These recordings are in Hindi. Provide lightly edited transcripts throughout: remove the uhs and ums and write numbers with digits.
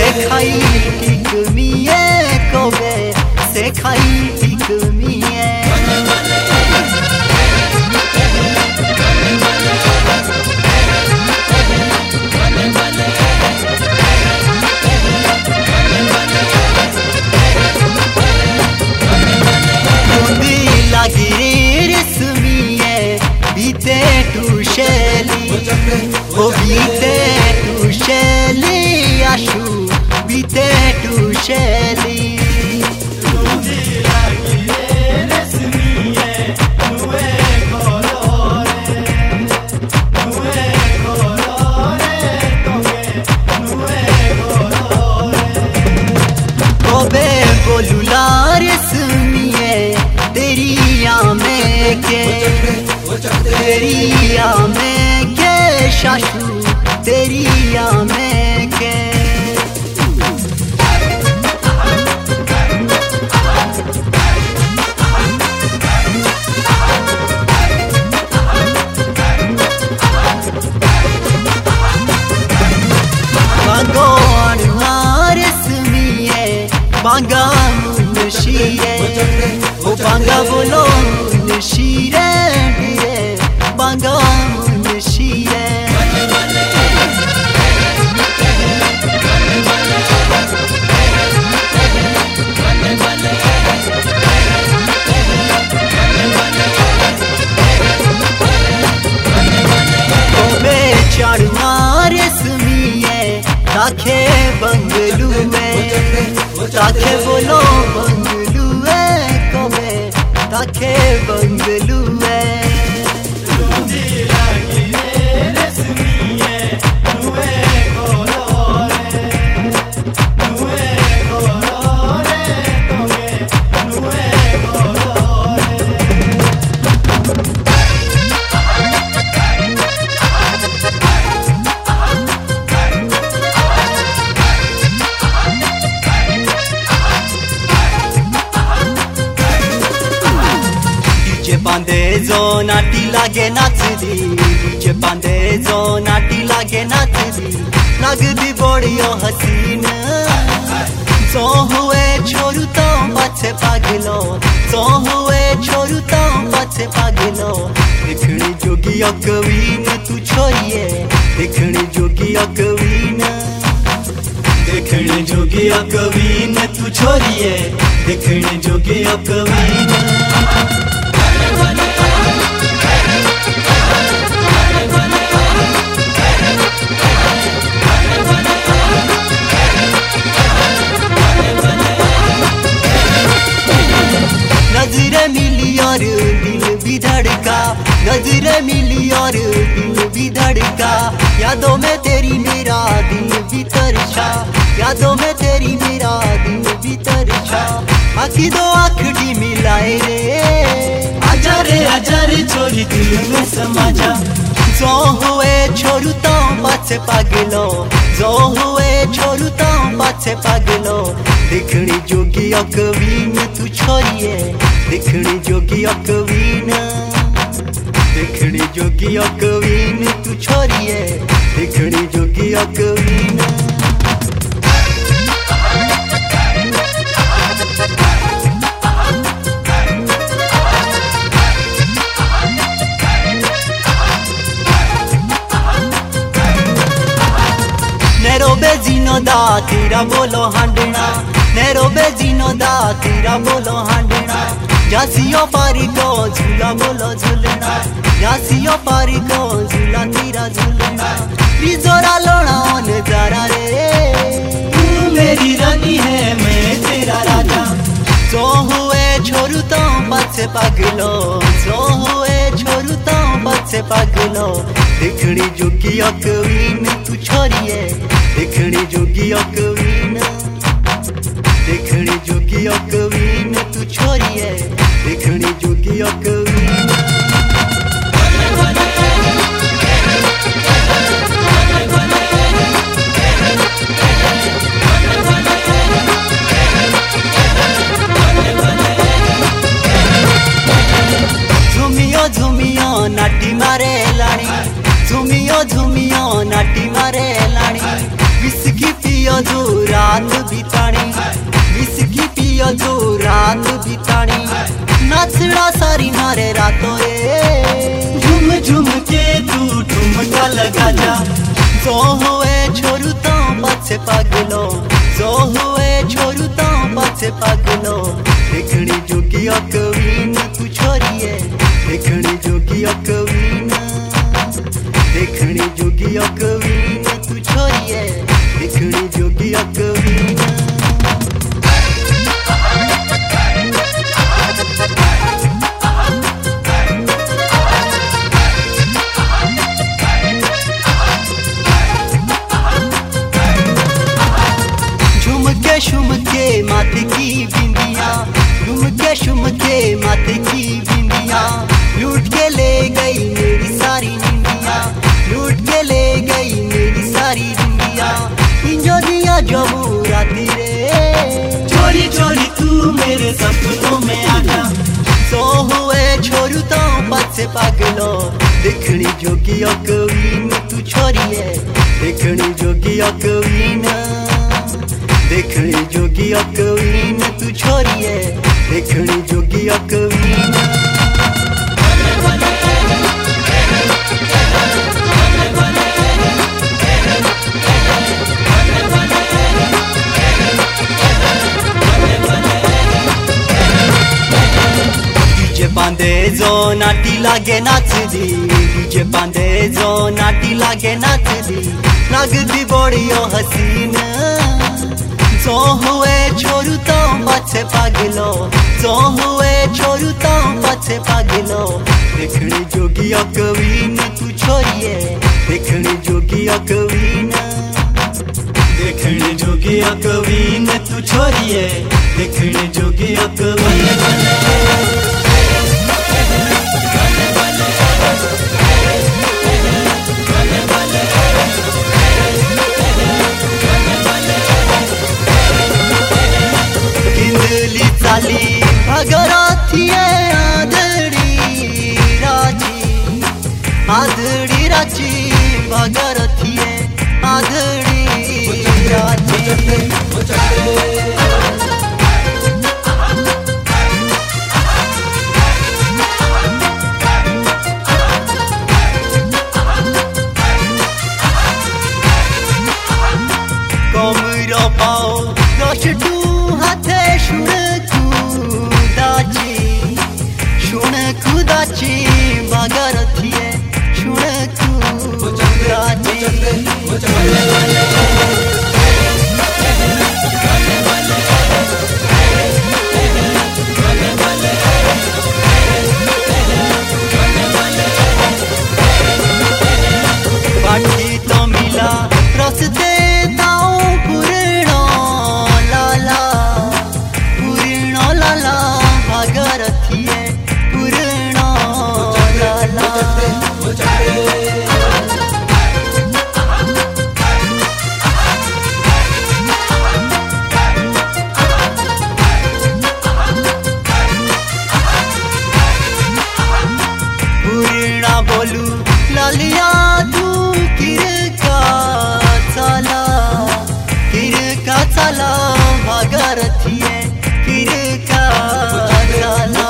खाई ठीक मिए कबे से खाई ठीक मिए बीते टूशेली ओ बीते टूशेली आशु बीते टूशेली ओबे बोलुलार सुनिए तेरी आमे के तेरी आमे के शाशु तेरी आमे के बागोन हारस मिए बांगा मुनशीरे ओ बांगा बोलो मुनशीरे बांगा मुनशीरे ओबे चाड़ुआर सुनिए ताखे बंगलू में ताखे बोलो बंगलू कबे ताखे बंगलू बांधे जो नाटी लागे नाचदी डीजे बांधे जो नाटी लागे नाचदी लगदी बड़ियो हसीन जो हुए छोरू तो पाछे पागलो जो हुए छोरू तो पाछे पागलो देखनी जोगी अकवीन तू छोरिए देखनी जोगी अकवीन देखनी जोगी अकवीन तू छोरिए देखनी जोगी अकवीन नजरे मिली और दिल भी धड़का नजरे मिली और दिल भी धड़का यादों में तेरी मेरा दिल भी तरसा यादों में तेरी मेरा दिल भी तरसा आखी दो आखड़ी मिलाए रे आजा रे छोरी दिल में समा जा जो हुए छोरू तो पाछे पागलो जो हुए छोरू तो पाछे पागलो देखनी जोगी अकवीन तू छोरिए देखनी जोगी अकवीन देखनी जोगी अकवीन तू छोरिए देखनी जोगी अकवीन नैरोबे जीनो दा तेरा बोलो हांडना नैरोबे जीनो दा तेरा बोलो हांडना जासियो पारी को झूला बोलो झूलना जासियो पारी को झूला तेरा झूलना रिजोरा लोना नजारा रे तू मेरी रानी है मैं तेरा राजा जो हुए छोरू तो पाछे पागलो जो हुए छोरू तो पाछे पागलो देखनी जोगी अकवीन तू छोरिए देखनी जोगी अकवीन देखनी जोगी अकवीन तू छोरिए देखनी जोगी अकवीन झुमियो नाटी मारे लाणी झुमियो नाटी मारे लाणी विस्की पियो जोरा रात बितानी विस्की पियो जो रात बितानी नाचड़ा सारी नारे रातों रे झुम झुम के तू ठुमका लगा जा जो हुए छोरू तो पाछे पागलो जो हुए छोरू तो पाछे पागलो देखनी जोगी अकवीन तू छोरी है देखनी जोगी अकवीन देखनी जोगी अकवीन तू छोरी है देखनी जोगी अकवीन शुम के माथे की बिंदिया शुम के माथे की बिंदिया लूट के ले गई मेरी सारी निंदिया लूट के ले गई मेरी सारी निंदिया इंजो दिया जबू राती रे चोरी चोरी तू मेरे सपनों में आना सो हुए छोरू तो पाछे पागलो देखनी जोगी अकवीन तू छोरी है देखनी जोगी अकवीन देखनी जोगी अकवीन तू छोरी है देखनी जोगी अकवीन डीजे बांधे जो नाटी लागे नाच दी डीजे बांधे जो नाटी लागे नाच दी लगदी बड़ियो हसीन जो हुए छोरू तो पाछे पागलो जो हुए छोरू तो पाछे पागलो देखनी जोगी अकवीन तू छोरी है देखनी जोगी अकवीन देखनी जोगी अकवीन तू छोरी है देखनी जोगी अकवीन चाली भगराथी आधड़ी राची भगराथी आधड़ी राची कमरो पाओ रचटू हाथे खुदाची भगराथी शुण खुदाची बाटी तो मिला रस्ते दाओ पूर्ण लाला भगराथी बोलू लालिया तू किरका चला भगराथी किरका चला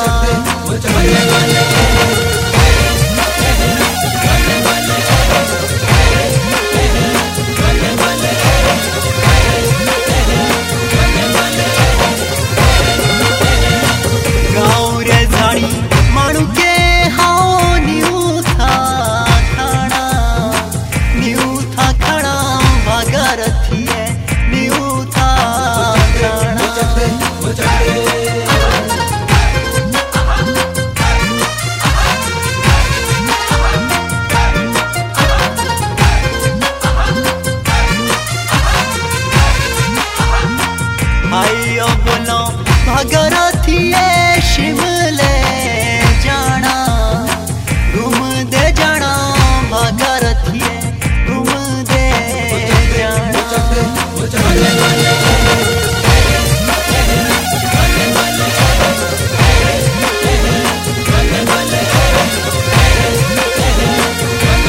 गाँव रे झाड़ी मानू के भगराथी शिमले जाना घूम दे जाना भगराथी घूम दे जाना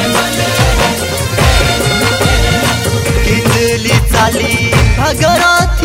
किंदली चाली भगराथी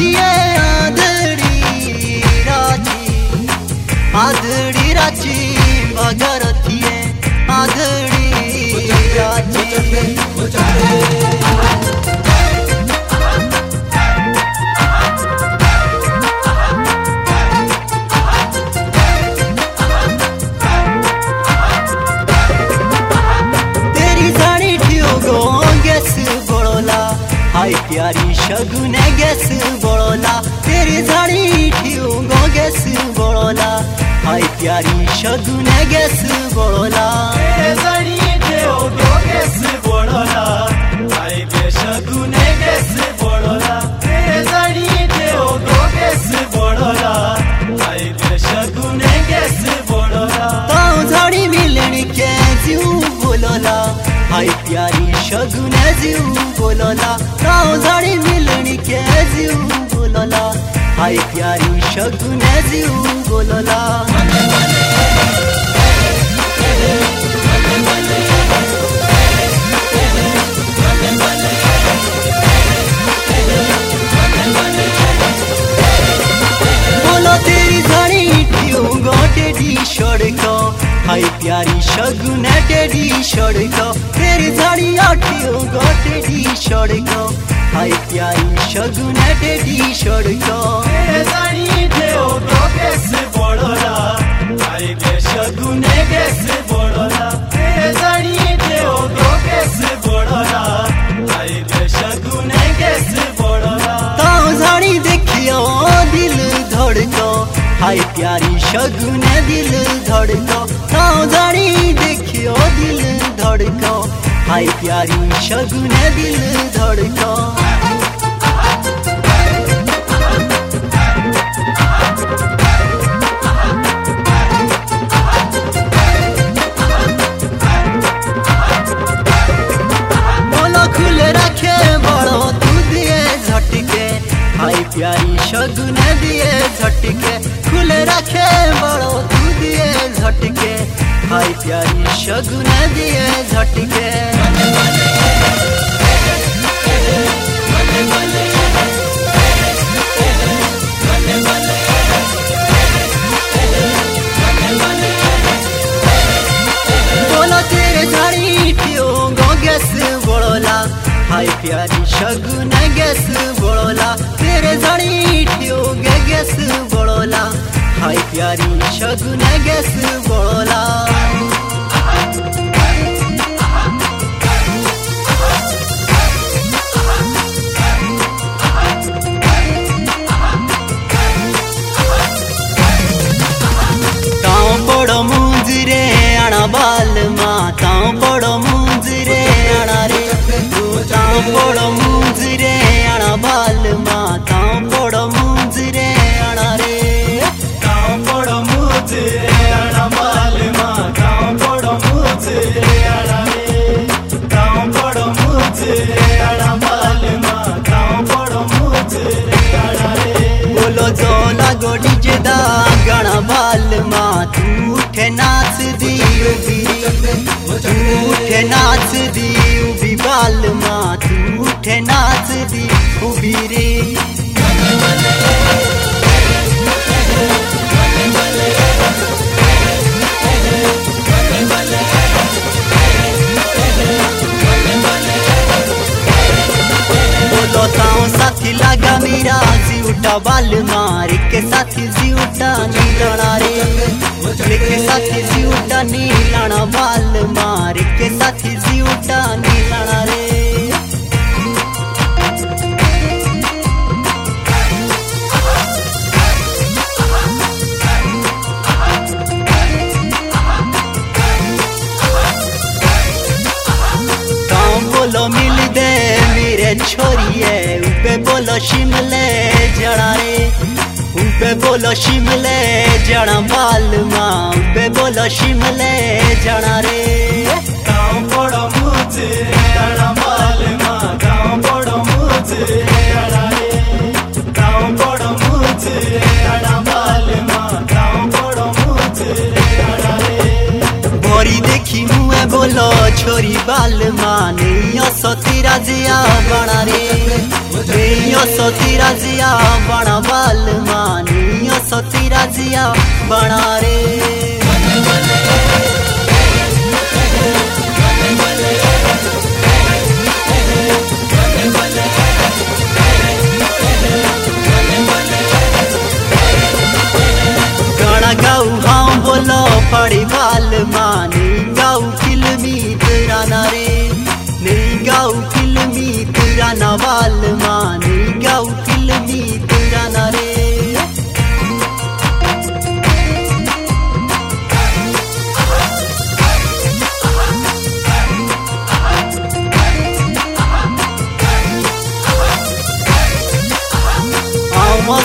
हाय प्यारी शगुन गैस बड़ोला तेरी झाड़ी ठियो गो गैस बड़ोला हाय प्यारी शगुन गैस बड़ोला तेरे झाड़ी ठियो गो गैस बड़ोला हाय बे शगुन गैस बड़ोला तेरे झाड़ी ठियो गो गैस बड़ोला हाय बे शगुन गैस बड़ोला ताऊ झाड़ी मिलन के जीव बोलोला हाय प्यारी शगुन जीव बोलोला ताऊ झाड़ी मिलन के जीव बोलोला हाय प्यारी शगुन जीव बोलोला बोलो तेरी झाड़ी ठियो गो टेढ़ी सड़क हाय प्यारी शगुन टेढ़ी सड़क तेरी झाड़ी ठियो गो टेढ़ी सड़क हाय प्यारी शगुन टेढ़ी सड़क तेरे झाड़ी ठियो गो गैस बड़ोला हाय बे शगुन गैस बड़ोला तेरे झाड़ी ठियो गो गैस बड़ोला हाय बे शगुन गैस बड़ोला ताऊ झाड़ी देखियो दिल धड़को हाय प्यारी शगुन दिल धड़को ताऊ झाड़ी देखियो दिल धड़को हाय प्यारी शगुन दिल धड़को बोलो खुले रखे बड़ो तू दिए झटके हाय प्यारी शगुन दिए झटके खुले रखे बड़ो तू दिए झटके हाय प्यारी शगुन दिए झटके बोलो तेरे झाड़ी ठियो गो गैस बड़ोला हाय प्यारी शगुन गैस बड़ोला तेरे झाड़ी ठियो गे गैस बड़ोला हाय प्यारी शगुन गैस बड़ोला ताऊ पड़ो मुंजरे आना बाल माँ ताऊ पड़ो मुंजरे आना रे ताऊ पड़ो मुंजरे आना बाल माँ ताऊ पड़ो मुंजरे आना रे गाँव पड़ो मुझे आना माल माँ गाँव पड़ो मुझे आना रे गाँव पड़ो मुझे आना माल माँ गाँव पड़ो मुझे आना रे बोलो जोला गोडी जेदा गाना बाल माँ तू उठे नाच दी उबी तू उठे नाच दी उबी बाल माँ तू उठे नाच दी उबी रे बोलो ताऊ साथी लगा मेरा जीवटा बाल मार के साथी जीवटा नीलाना रे के साथी जीवटा नीलाना बाल मार के साथी जीवटा नीलाना रे बोलो मिल दे मेरे छोरिए उनपे बोलो शिमले जड़ा रे उनपे बोलो शिमले जड़ा बाल माँ उनपे बोलो शिमले जड़ा रे गाँव पड़ो मुझे आना माल माँ गाँव पड़ो मुझे आना रे गाँव पड़ो मुझे आना माल माँ गाँव पड़ो मुझे आना रे भोरी देखी मुँह बोलो छोरी बाल माँ नहीं सती राजिया बना रे नहीं सती राजिया बना बाल माँ नहीं सती राजिया बना रे गाना गाऊ हाँ बोलो पड़ी बाल माँ नहीं गाऊ फिल्मी तेरा ना रे नहीं गाऊ फिल्मी तेरा ना बाल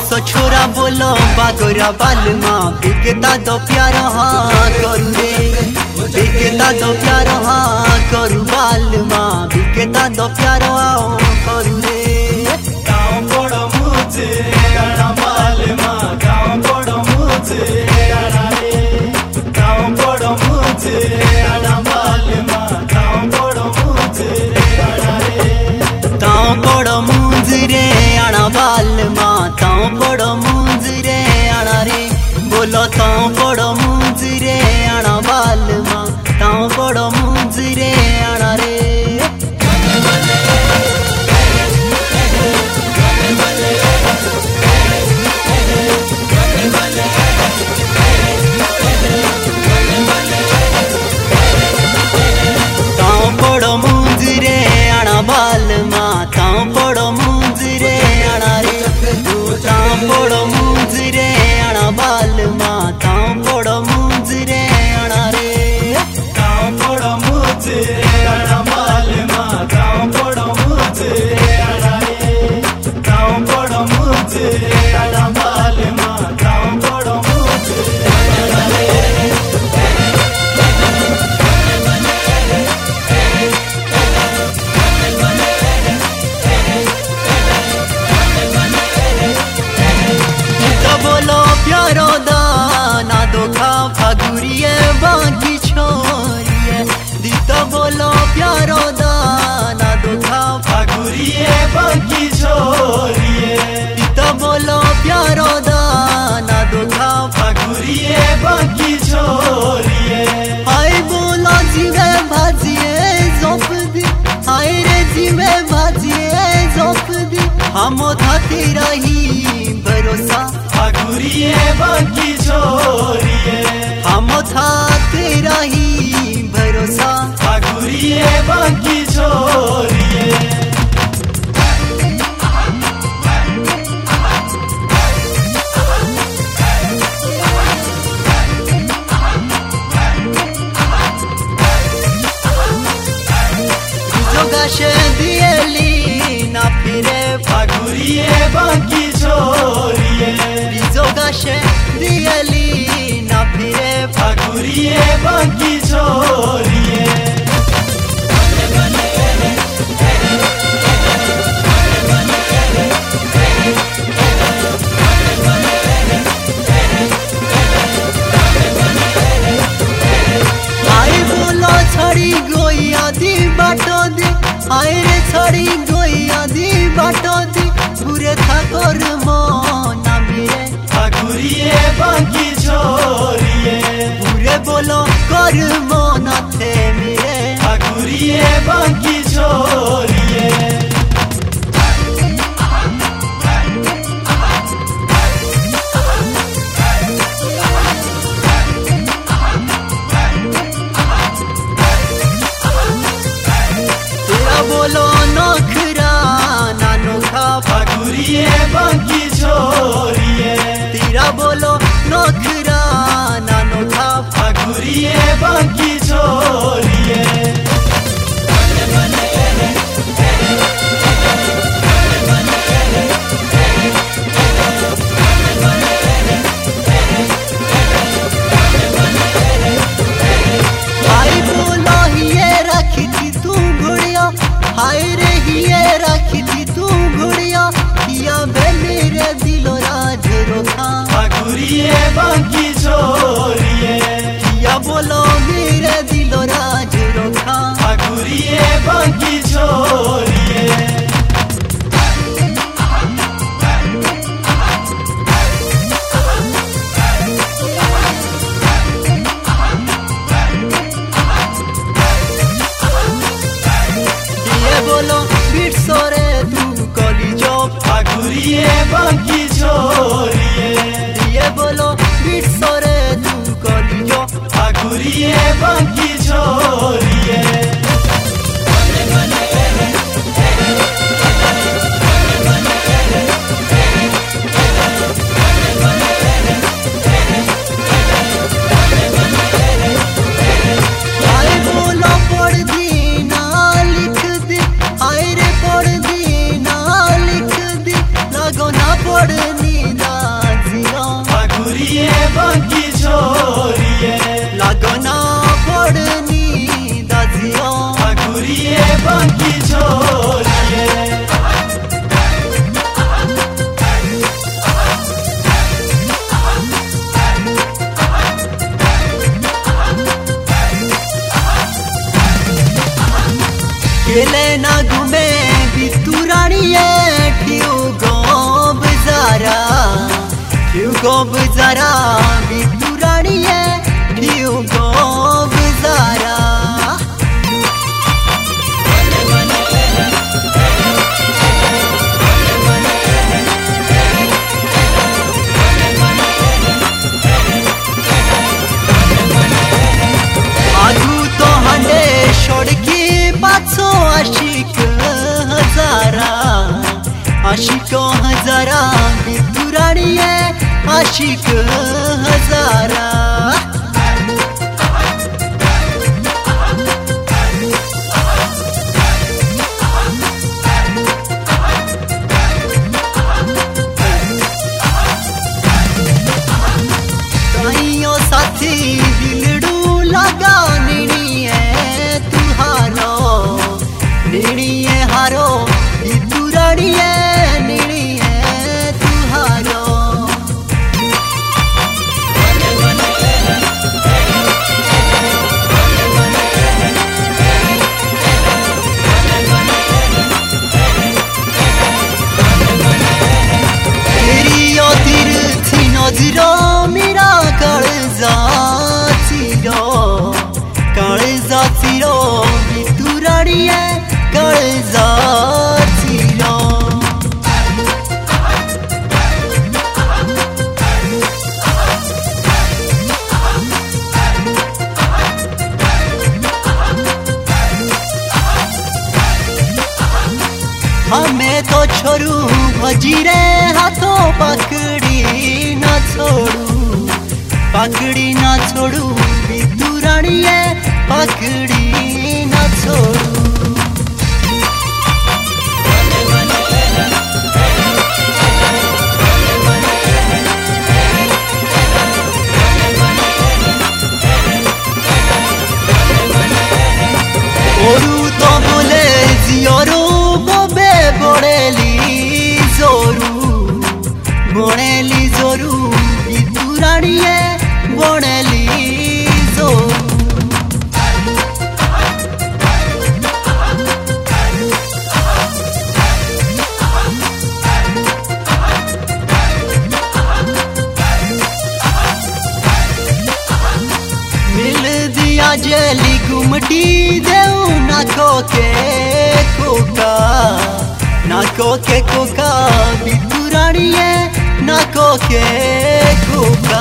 सो छोरा बोलो बागोरा बालमा बिकता दो प्यार हाँ करू रे बिकता दो प्यार हाँ करू बालमा बिकता दो प्यार आओ करू रे गाँव बड़ मुझे अड़ा बालमा गाँव बड़ मुझे अड़ा रे गाँव बड़ मुझे अड़ा बालमा गाँव बड़ मुझे अड़ा रे ताओ पड़ो मुंजरे आना बालमा ताओ पड़ो मुंजरे आना रे बोलो ताओ पड़ो मुंजरे आना बालमा ताओ पड़ो मुंजरे आना रे ताओ पड़ो मुंजरे आना बालमा ताओ पड़ो मुंजरे आना रे ताओ पड़ो मुंजरे आना बालमा ताओ पड़ो मुंजरे आना रे गाँव बड़ मुझे अड़ा बालमा गाँव बड़ मुझे अड़ा रे गाँव बड़ मुझे अड़ा बालमा गाँव बड़ मुझे अड़ा रे तो बोलो प्यारो दाना धोखा फागुरिए बाकी छोरिए दी तो बोलो प्यारो दाना धोखा फागुरिए बाकी छोरिए दी तो बोलो प्यारो दाना धोखा फागुरिए बाकी छोरिए हाय बोलो जीवे भाजिए जोप दी हाय रे जीवे भाजिए जोप दी हम धाती रही भरोसा फागुरिए बाकी छोरिए हम धाती रही भरोसा फागुरिए बाकी छोरिए जोगाशे दिएली ना फिरे फागुरिए बाकी छोरिए जोगाशे दिएली ना फिरे फागुरिए बाकी छोरिए आई बोलो छड़ी गोई आदि बाटो दी आई रे छड़ी गोई आदि बाटो दी पूरे ठाकुर मोना मिरे फागुरिए बाकी छोरिए पूरे बोलो कर मोना थे मिरे फागुरिए बाकी छोरिए तेरा बोलो नखरा नानोखा फागुरिए बाकी छोरिए तेरा बोलो नखरा नानोखा फागुरिए बाकी छोरिए हाय बोलो हिये रखी थी तू घुड़िया हाय रे हिये रखी थी तू घुड़िया किया बे मेरे दिलो राज रोखा फागुरिए बाकी छोरिए किया बोलो मेरे दिलो राज रोखा फागुरिए बाकी छोरिए ये बोलो बीट सोरे तू कॉली जॉब फागुरिए बाकी छोरिए ये बोलो बीट सोरे तू कॉली जॉब फागुरिए बाकी छोरिए हाय बोलो पढ़ दी ना लिख दी हाय रे पढ़ दी ना लिख दी लगो ना पढ़नी गो बजारा भितुराणीए ठेव गो बजारा आगू तो हांडे सड़की पाचो आशिक हजारा भितुराणीए आशिक हजारा ताइयों साथी दिलड़ू लगा निणिए तुहारो निणिए हारो भितुराणीए निणिए तुहारो तेरियो तीर्थी नजरो मेरा काळजा चिरो भितुराणीए काळजा चिरो हमें तो छोरू भजीरे हाथों पकड़ी ना छोड़ू भितुराणीए पकड़ी ना छोड़ू ओरू तो बोले जियोरू बोबे बोड़ेली जोरू भितुराणीए बोड़ेली जोरू मिल दिया जेली गुमटी देऊ नाको के कोका भितुराणीए नाको के कोका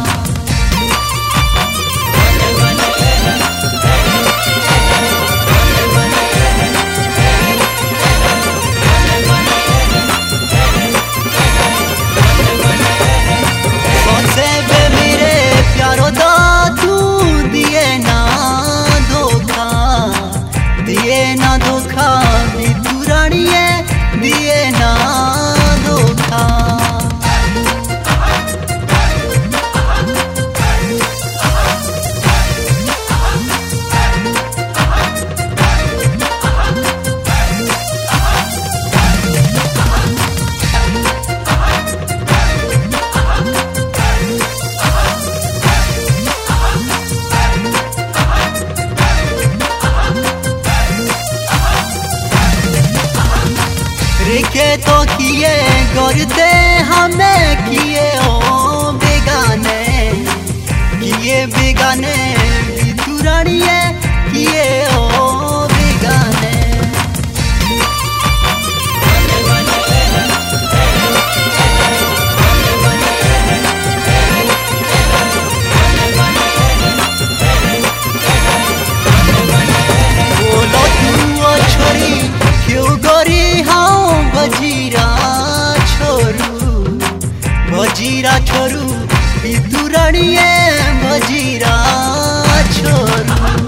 सोचे बे मेरे प्यारो दा तू दिए ना धोखा भितुराणीए दिए ना धोखा रेखे तो किए करते हमें किए बेगाने भितुराणीए किए बेगाने बोलो तू छोरी क्यों गोरी हाँ भजीरा छोरू भितुराणीए भजीरा छोरू